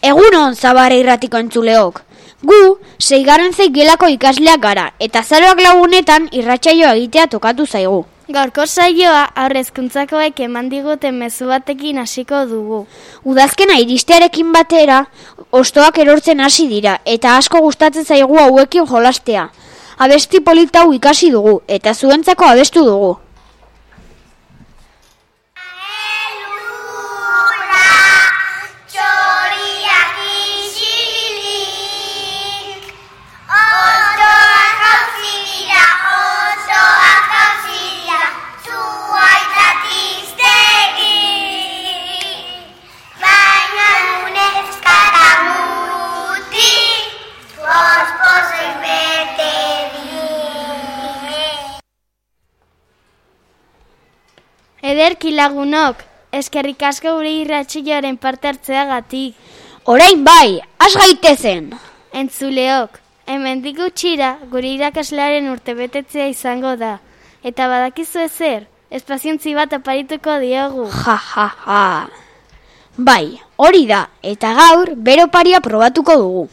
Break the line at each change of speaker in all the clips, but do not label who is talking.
Egunon, Zabara irratiko entzuleok. Gu, 6. gelako ikasleak gara, eta azaroak lagunetan irratsaioa egitea tokatu zaigu.
Gaurko saioa haurrezkuntzakoek eman diguten mezu batekin hasiko dugu.
Udazkena iristearekin batera, hostoak erortzen hasi dira, eta asko gustatzen zaigu hauekin jolastea. Abesti polita hau ikasi dugu, eta zuentzako abestu dugu.
Ederki lagunok, eskerrik asko gure irratsaioaren parte hartzeagatik.
Orain bai, has gaitezen!
Entzuleok, hemendik gutxira gure irakaslearen urtebetetzea izango da. Eta badakizu ezer, espaziontzi bat oparituko diogu.
Ja. Bai, hori da, eta gaur bero paria probatuko dugu.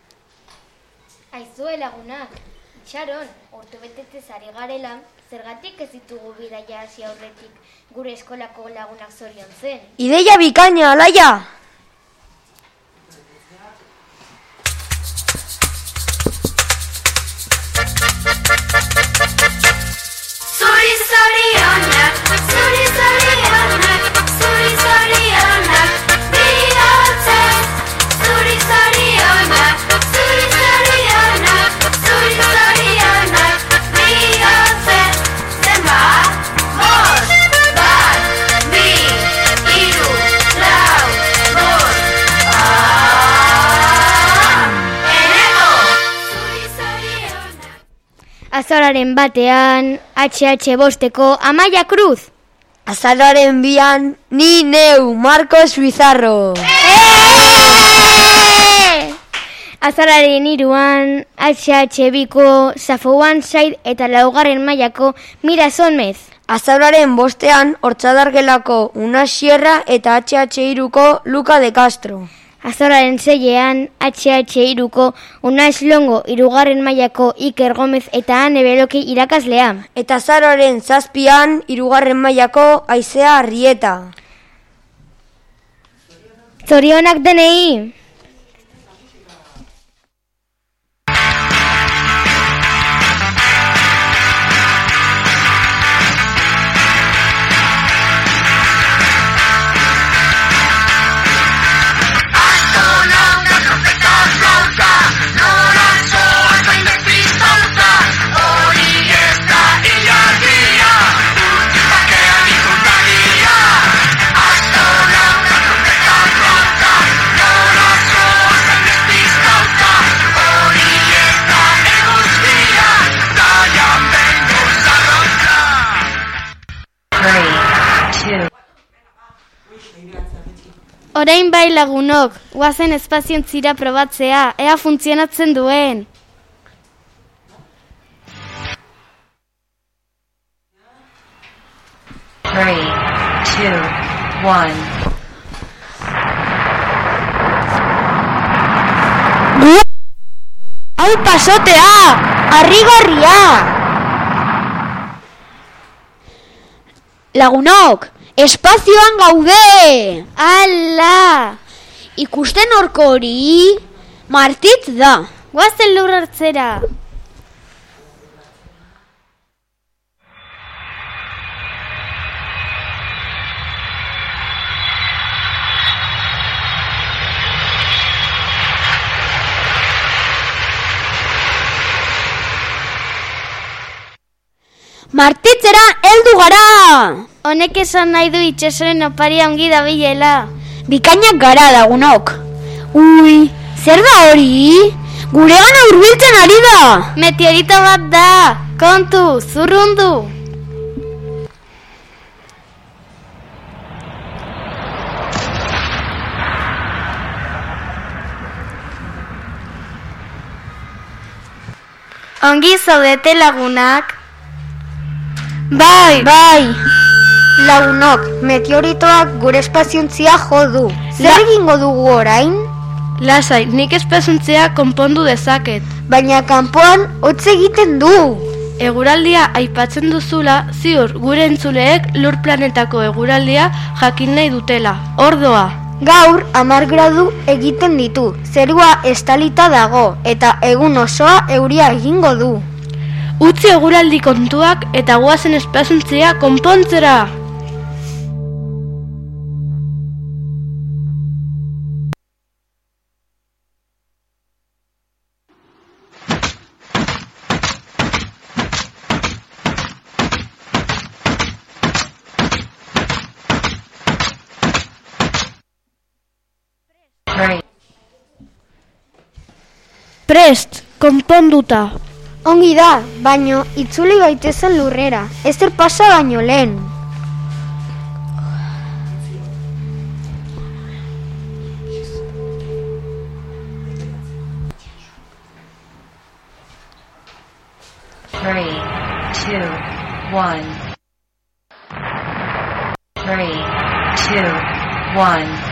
Aizue lagunak, Sharon, urtebetetzez ari garela, zergatik ez ditugu bidaia hasi aurretik gure eskolako lagunak zoriontzen.
Ideia bikaina, Alaia!
Azaroaren batean, HH bosteko Amaia Cruz.
Azaroaren 2, ni neu, Marcos Bizarro.
Azaroaren 3, HH biko Safoan Said eta 4. mailako Mira Sonmez.
Azaroaren 5, Hortzadargelako Una Sierra eta HH3ko Luka de Castro.
Azaroaren 6, HH3ko Una Eslongo 3. mailako Iker Gomez eta Ane Beloki irakaslea.
Eta azaroaren 7, 3. mailako Aizea Arrieta.
Zorionak denei!
Orain bai lagunok, guazen espaziontzira probatzea, ea funtzionatzen duen.
Hau pasotea! Harrigarria! Lagunok! Espazioan gaude!
Ala!
Ikusten horko hori, Martitz da.
Guazen lur hartzera.
Martitzera heldu gara!
Honek esan nahi du itsasoren oparia ongi dabilela.
Bikainak gara lagunok. Ui, zer da hori? Guregana hurbiltzen ari da!
Meteorito bat da! Kontu, zurrundu! Ongi zaudete lagunak?
Bai!
Lagunok, meteoritoak gure espaziontzia jo du. Zer egingo dugu orain?
Lasai, nik espazuntzea konpondu dezaket.
Baina kanpoan hotz egiten du.
Eguraldia aipatzen duzula, ziur gure entzuleek Lur planetako eguraldia jakin nahi dutela. Ordoa.
Gaur 10 gradu egiten ditu, zerua estalita dago eta egun osoa euria egingo du.
Utzi eguraldi kontuak eta goazen espazuntzea konpontzera! Prest, konponduta.
Ongi da, baino itzuli gaitezen lurrera, ezer pasa baino lehen.
Three, two, one. 3, 2, 1.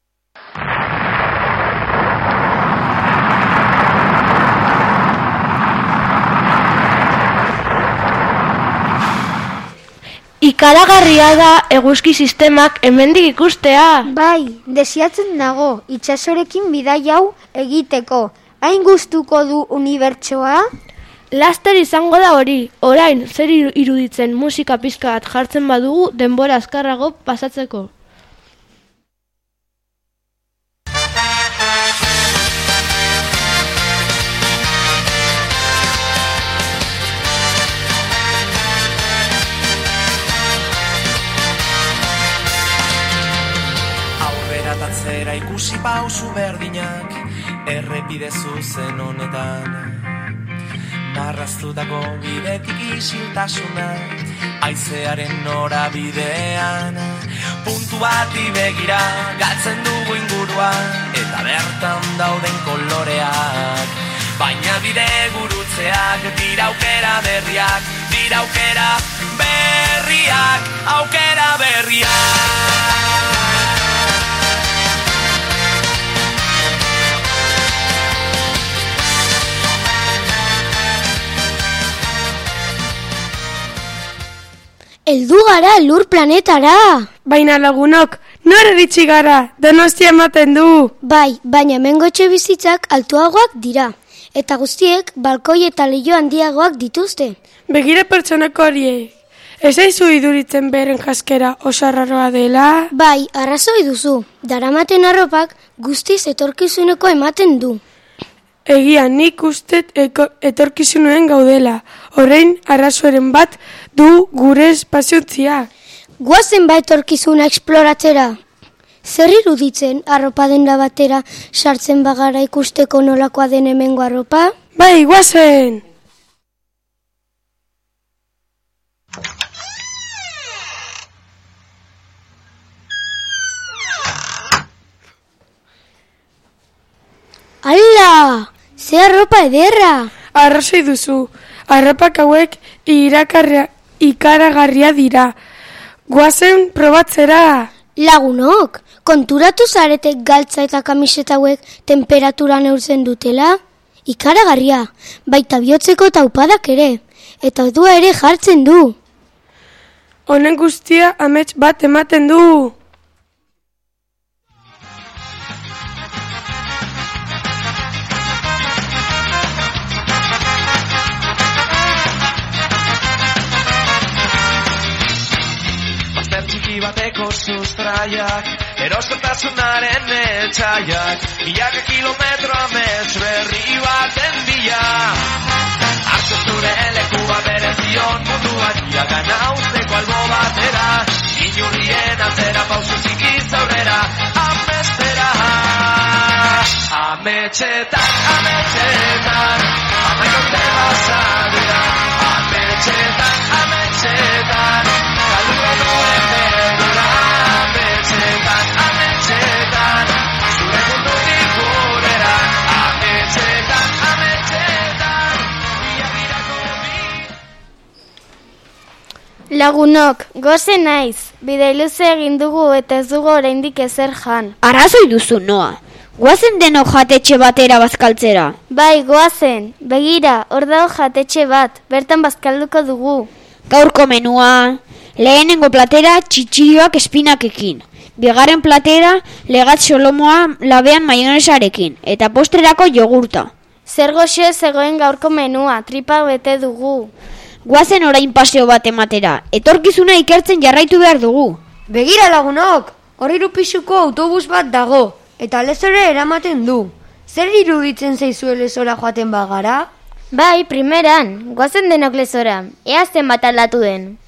Ikaragarria da eguzki sistemak hemendik ikustea.
Bai, desiatzen nago itsasorekin bidai hau egiteko. Hain gustuko du unibertsoa?
Laster izango da hori. Orain zer iruditzen musika pizka bat jartzen badugu denbora azkarrago pasatzeko.
Zera ikusi pausu berdinak errepide zuzen honetan, marraztutako bidetik isiltasuna haizearen norabidean, puntu bati begira galtzen dugu ingurua eta bertan dauden koloreak, baina bide gurutzeak dira aukera berriak, dira aukera berriak, aukera berriak.
Heldu gara Lur planetara!
Baina lagunok, nora iritsi gara, Donostia ematen du!
Bai, baina hemengo etxebizitzak altuagoak dira, eta guztiek balkoi eta leiho handiagoak dituzte.
Begira pertsonako horiek, ez aizu iduritzen beren jaskera oso arraroa dela?
Bai, arrazoi duzu, daramaten arropak guztiz etorkizuneko ematen du.
Egia, nik ustet etorkizunuen gaudela, orain arrazoaren bat du gure espaziotziak.
Guazen ba etorkizuna esploratzera. Zer iruditzen arropa denda batera sartzen bagara ikusteko nolakoa den hemengo arropa?
Bai, guazen!
Ala! Ze arropa ederra!
Arrazoi duzu, arropak hauek ikaragarria dira. Guazen probatzera!
Lagunok, konturatu zaretek galtza eta kamiseta hauek temperatura neurtzen dutela? Ikaragarria, baita bihotzeko taupadak ere, eta odua ere jartzen du.
Honen guztia amets bat ematen du!
Bateko sustraiak, eroskotasunaren etxaiak, milaka kilometro amets berri baten bila. Hartu zure lekua berezion munduan, iagana usteko albo batera, inurrien atzera pausu zikiz aurrera, amestera. Ametxetan, ametxetan, amaikote basadera, ametxetan, ametxetan, kalura duen berura, ametxetan, ametxetan, zure mundutik gurera, ametxetan, ametxetan, biagirako bi.
Lagunok, goze naiz, bide luze egin dugu eta ez dugu oraindik ezer jan.
Arrazoi duzu, Noa. Guazen denok jatetxe batera bazkaltzera.
Bai, goazen, begira, hor dago jatetxe bat, bertan bazkalduko dugu.
Gaurko menua, lehenengo platera txitxirioak espinakekin. Bigarren platera legat solomoa labean maionesarekin, eta postrerako jogurta.
Zer goxo zegoen gaurko menua, tripa bete dugu.
Guazen orain paseo bat ematera, etorkizuna ikertzen jarraitu behar dugu.
Begira lagunok, hor 3 pisuko autobus bat dago, eta lezora eramaten du. Zer iruditzen zaizue lezora joaten bagara?
Bai, primeran, goazen denok lezora, ea zenbat aldatu den.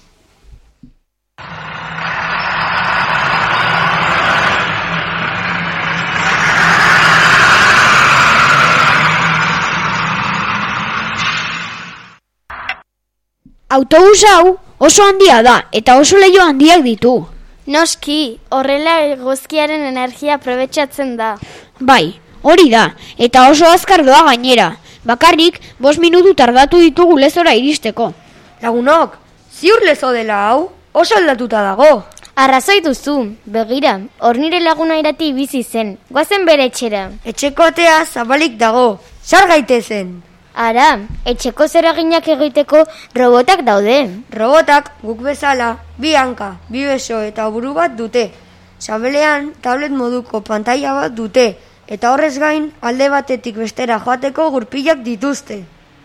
Autobus hau oso handia da, eta oso leiho handiak ditu.
Noski, horrela eguzkiaren energia aprobetxatzen da.
Bai, hori da, eta oso azkar doa gainera. Bakarrik 5 minutu tardatu ditugu lezora iristeko.
Lagunok, ziur lezo dela hau, oso aldatuta dago.
Arrazoi duzu, begira, hor nire laguna irati bizi zen, goazen bere etxera.
Etxeko atea zabalik dago, sar gaitezen.
Ara, etxeko zeraginak egiteko robotak daude.
Robotak guk bezala, 2 hanka, 2 beso eta buru bat dute. Sabelean tablet moduko pantaila bat dute, eta horrez gain alde batetik bestera joateko gurpilak dituzte.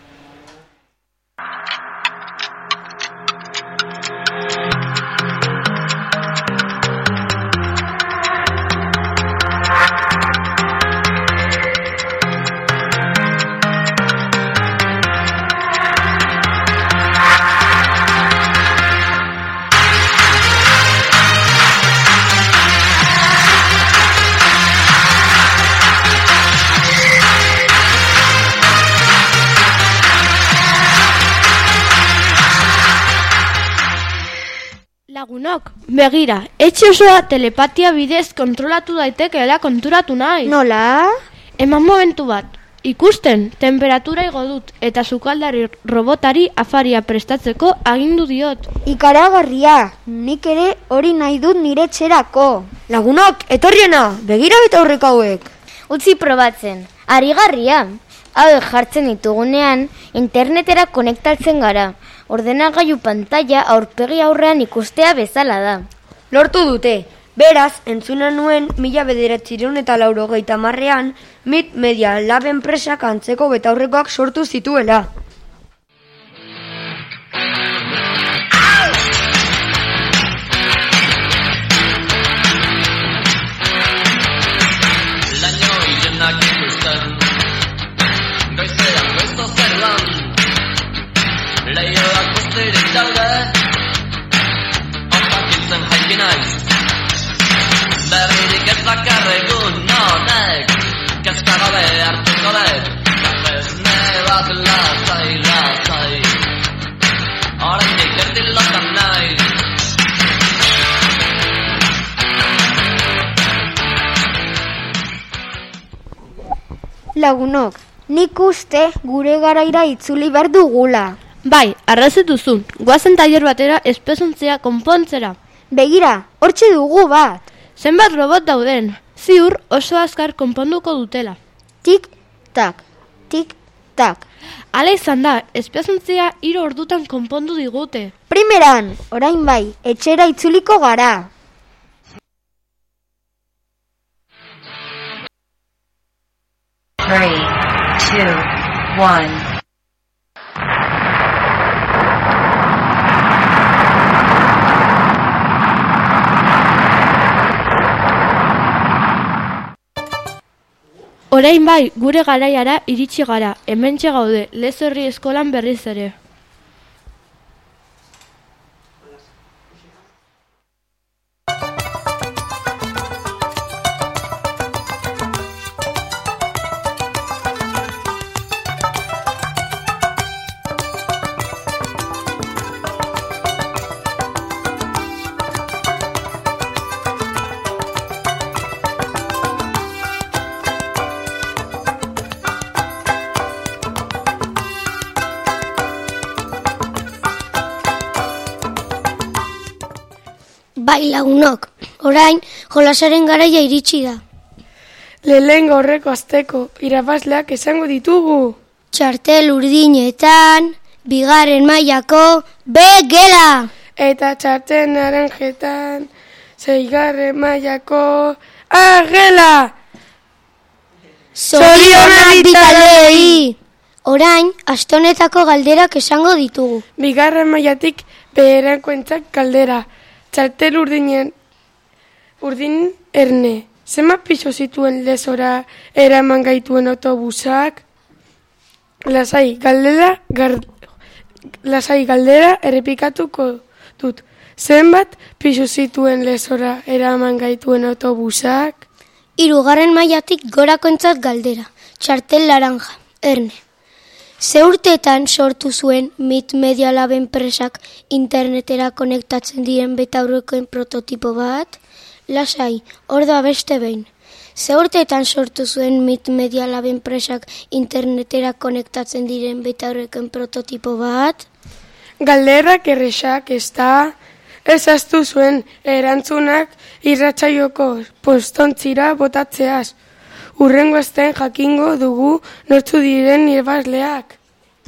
Lagunok, begira, etxe osoa telepatia bidez kontrolatu daitekeela konturatu nahi.
Nola?
Eman momentu bat, ikusten, temperatura igo dut eta sukaldari robotari afaria prestatzeko agindu diot.
Ikaragarria, nik ere hori nahi dut nire txerako.
Lagunok, etorriena, begira eta aurreko hauek.
Utzi probatzen, arigarria. Hauek jartzen ditugunean, internetera konektatzen gara. Ordenagailu pantalla aurpegi aurrean ikustea bezala da.
Lortu dute, beraz, entzuna nuen 1980ean Mit Media Lab enpresak antzeko betaurrekoak sortu zituela.
Leioak guztirik daude, ompakitzen jaiki naiz. Berririk ez bakarregun honek, kezka gabe hartuko dut, kafesne bat lasai. Oraindik erdilotan naiz.
Lagunok, nik uste gure garaira itzuli behar dugula.
Bai, arrazetuzu, goazen tailer batera espezontzea konpontzera.
Begira, hortxe dugu bat.
Zenbat robot dauden, ziur oso azkar konponduko dutela.
Tik-tak, tik-tak.
Hala izan da, espezontzea 3 ordutan konpondu digute.
Primeran, orain bai, etxera itzuliko gara.
Three, two, one.
Orain bai, gure garaiara iritsi gara, hementxe gaude, Lezorri eskolan berriz ere.
Bai lagunok, orain jolasaren garaia iritsi da.
Lehenengo horreko asteko irabazleak esango ditugu.
Txartel urdinetan, bigarren mailako B gela.
Eta txartel naranjetan, 6. mailako A gela.
Zorionak bitalei! Orain, aste honetako galderak esango ditugu.
Bigarren mailatik beherakoentzat galdera. Txartel urdin erne. Zenbat pisu zituen lezora eraman gaituen autobusak? Lasai galdera errepikatuko dut. Zenbat pisu zituen lezora eraman gaituen autobusak?
3. mailatik gorakoentzat galdera. Txartel laranja, erne. Ze urteetan sortu zuen MIT Media Lab enpresak internetera konektatzen diren betaurrekoen prototipo bat? Lasai, hor da beste behin. Ze urteetan sortu zuen MIT Media Lab enpresak internetera konektatzen diren betaurrekoen prototipo bat?
Galderrak erresak ezta? Ezaztu zuen erantzunak irratsaioko postontzira botatzeaz. Hurrengo astean jakingo dugu nortzu diren irabazleak.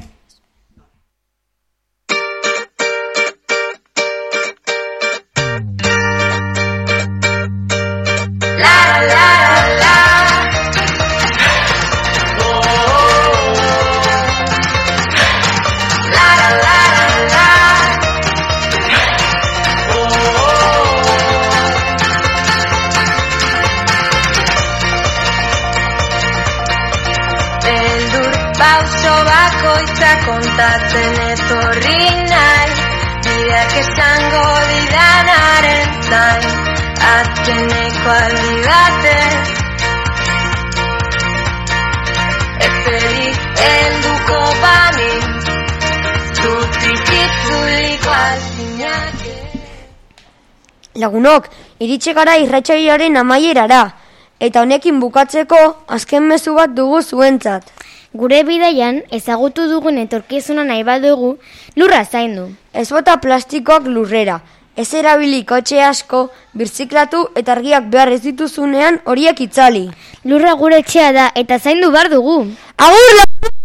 Kontatzen etorri nahi, bideak esango didanaren zain, azkeneko aldi baten. Ezeri helduko bani, zutik itzuliko alzinak.
Lagunok, iritsi gara irratsaioaren amaierara, eta honekin bukatzeko azken mezu bat dugu zuentzat.
Gure bidaian ezagutu dugun etorkizuna nahi badugu, lurra zaindu.
Ez bota plastikoak lurrera, ez erabili kotxe asko, birziklatu eta argiak behar ez dituzunean horiek itzali.
Lurra gure etxea da eta zaindu behar dugu.
Agur!